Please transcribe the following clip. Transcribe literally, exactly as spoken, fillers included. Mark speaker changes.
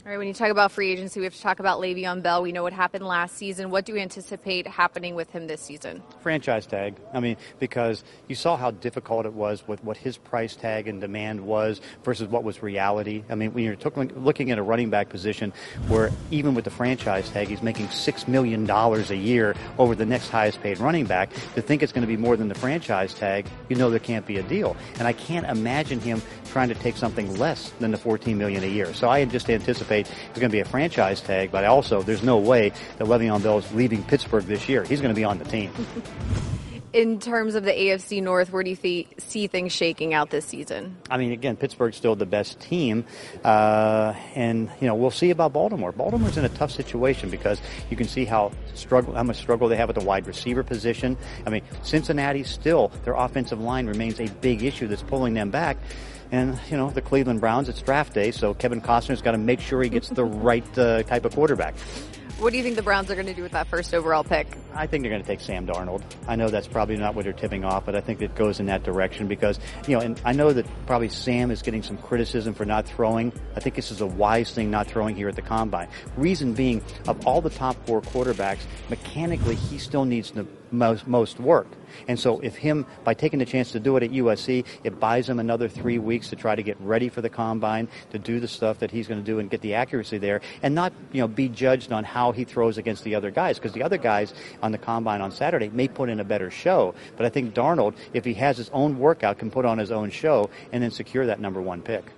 Speaker 1: All right, when you talk about free agency, we have to talk about Le'Veon Bell. We know what happened last season. What do you anticipate happening with him this season?
Speaker 2: Franchise tag. I mean, because you saw how difficult it was with what his price tag and demand was versus what was reality. I mean, when you're looking at a running back position where even with the franchise tag, he's making six million dollars a year over the next highest paid running back, to think it's going to be more than the franchise tag, you know there can't be a deal. And I can't imagine him trying to take something less than the fourteen million dollars a year. So I just anticipate it's going to be a franchise tag, but also there's no way that Le'Veon Bell is leaving Pittsburgh this year. He's going to be on the team.
Speaker 1: In terms of the A F C North, where do you th- see things shaking out this season?
Speaker 2: I mean, again, Pittsburgh's still the best team, uh, and you know we'll see about Baltimore. Baltimore's in a tough situation because you can see how struggle, how much struggle they have at the wide receiver position. I mean, Cincinnati still, their offensive line remains a big issue that's pulling them back. And, you know, the Cleveland Browns, it's draft day, so Kevin Costner's got to make sure he gets the right uh, type of quarterback.
Speaker 1: What do you think the Browns are going to do with that first overall pick?
Speaker 2: I think they're going to take Sam Darnold. I know that's probably not what they're tipping off, but I think it goes in that direction because, you know, and I know that probably Sam is getting some criticism for not throwing. I think this is a wise thing not throwing here at the Combine. Reason being, of all the top four quarterbacks, mechanically he still needs the most, most work. And so if him, by taking the chance to do it at U S C, it buys him another three weeks to try to get ready for the Combine, to do the stuff that he's going to do and get the accuracy there, and not, you know, be judged on how he throws against the other guys, because the other guys on the Combine on Saturday may put in a better show. But I think Darnold, if he has his own workout, can put on his own show and then secure that number one pick.